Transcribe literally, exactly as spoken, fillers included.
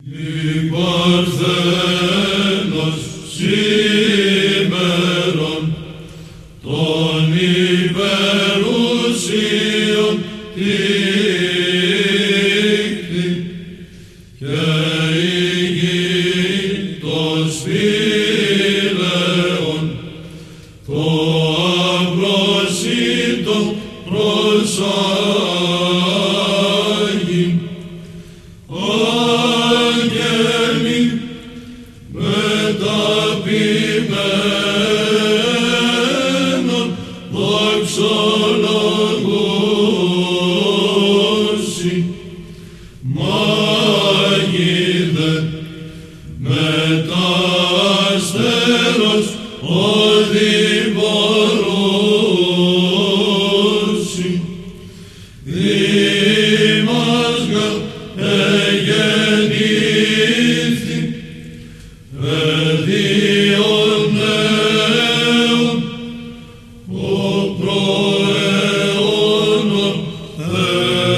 Η Παρθένος σήμερον των υπερουσίων τύχθη και η γη των σπήλαιων το απροσίτο προσάγει. Άγγελοι μεταποιημένων δοξολογούσι, μάγειδε μετάστερος οδηπορούσι, δήμασγα εγεννήθη παιδίον νέων ο προαιώνων Θεός.